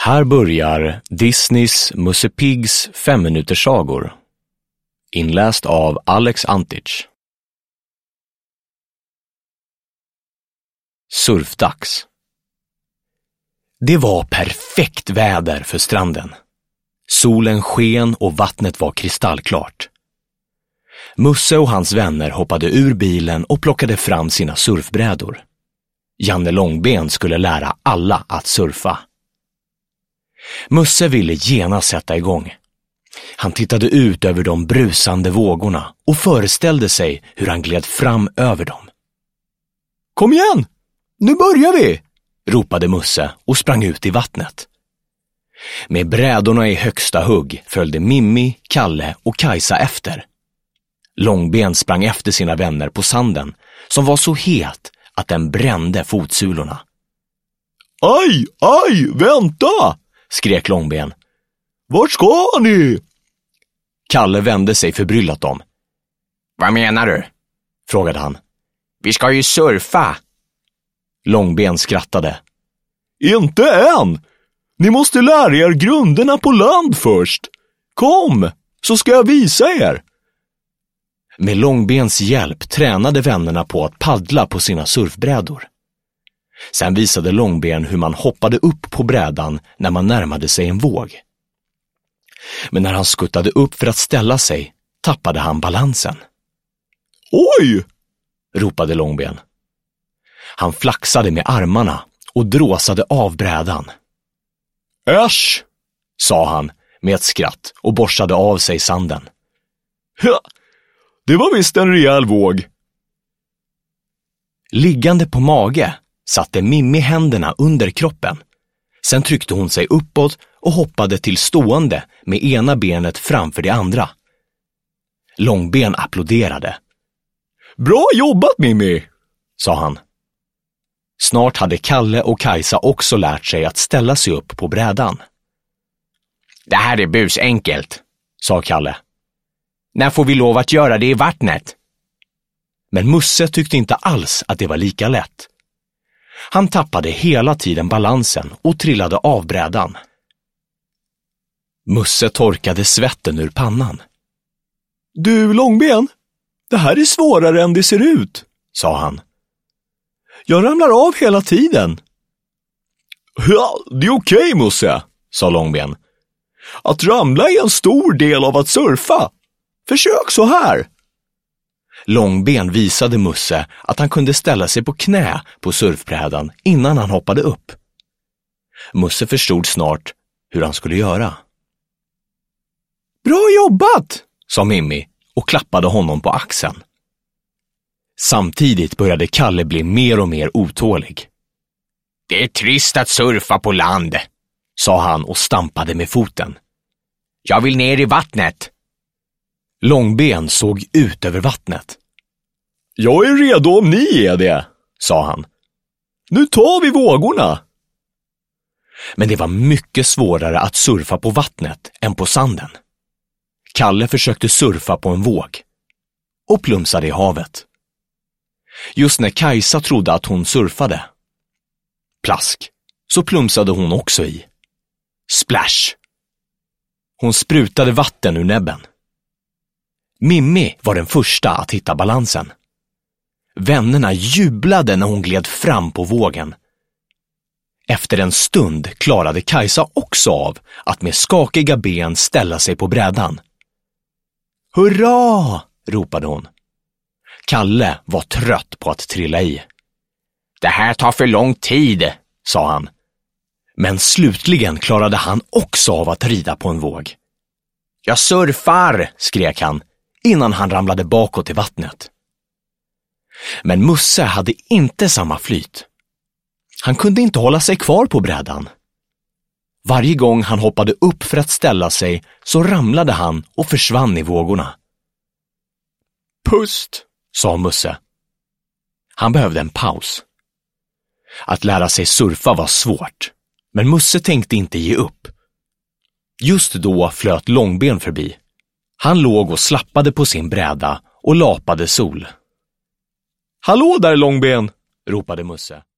Här börjar Disneys Musse Piggs 5-minuterssagor. Inläst av Alex Antich. Surfdags. Det var perfekt väder för stranden. Solen sken och vattnet var kristallklart. Musse och hans vänner hoppade ur bilen och plockade fram sina surfbrädor. Janne Långben skulle lära alla att surfa. Musse ville genast sätta igång. Han tittade ut över de brusande vågorna och föreställde sig hur han gled fram över dem. Kom igen! Nu börjar vi! Ropade Musse och sprang ut i vattnet. Med brädorna i högsta hugg följde Mimmi, Kalle och Kajsa efter. Långben sprang efter sina vänner på sanden som var så het att den brände fotsulorna. Aj, aj, vänta! Skrek Långben. Vart ska ni? Kalle vände sig förbryllat om. Vad menar du? Frågade han. Vi ska ju surfa. Långben skrattade. Inte än! Ni måste lära er grunderna på land först. Kom, så ska jag visa er. Med Långbens hjälp tränade vännerna på att paddla på sina surfbrädor. Sen visade Långben hur man hoppade upp på brädan när man närmade sig en våg. Men när han skuttade upp för att ställa sig tappade han balansen. Oj! Ropade Långben. Han flaxade med armarna och dråsade av brädan. Äsch, sa han med ett skratt och borstade av sig sanden. Ja, det var visst en rejäl våg. Liggande på mage satte Mimmi händerna under kroppen. Sen tryckte hon sig uppåt och hoppade till stående med ena benet framför det andra. Långben applåderade. Bra jobbat, Mimmi, sa han. Snart hade Kalle och Kajsa också lärt sig att ställa sig upp på brädan. Det här är busenkelt, sa Kalle. När får vi lov att göra det i vattnet? Men Musse tyckte inte alls att det var lika lätt. Han tappade hela tiden balansen och trillade av brädan. Musse torkade svetten ur pannan. Du, Långben, det här är svårare än det ser ut, sa han. Jag ramlar av hela tiden. Ja, det är okej, Musse, sa Långben. Att ramla är en stor del av att surfa. Försök så här. Långben visade Musse att han kunde ställa sig på knä på surfbrädan innan han hoppade upp. Musse förstod snart hur han skulle göra. Bra jobbat, sa Mimmi och klappade honom på axeln. Samtidigt började Kalle bli mer och mer otålig. Det är trist att surfa på land, sa han och stampade med foten. Jag vill ner i vattnet. Långben såg ut över vattnet. Jag är redo om ni är det, sa han. Nu tar vi vågorna. Men det var mycket svårare att surfa på vattnet än på sanden. Kalle försökte surfa på en våg och plumsade i havet. Just när Kajsa trodde att hon surfade, plask, så plumsade hon också i. Splash! Hon sprutade vatten ur näbben. Mimmi var den första att hitta balansen. Vännerna jublade när hon gled fram på vågen. Efter en stund klarade Kajsa också av att med skakiga ben ställa sig på brädan. Hurra! Ropade hon. Kalle var trött på att trilla i. Det här tar för lång tid, sa han. Men slutligen klarade han också av att rida på en våg. Jag surfar, skrek han innan han ramlade bakåt i vattnet. Men Musse hade inte samma flyt. Han kunde inte hålla sig kvar på brädan. Varje gång han hoppade upp för att ställa sig så ramlade han och försvann i vågorna. Pust, sa Musse. Han behövde en paus. Att lära sig surfa var svårt, men Musse tänkte inte ge upp. Just då flöt Långben förbi. Han låg och slappade på sin bräda och lapade sol. Hallå där, Långben, ropade Musse.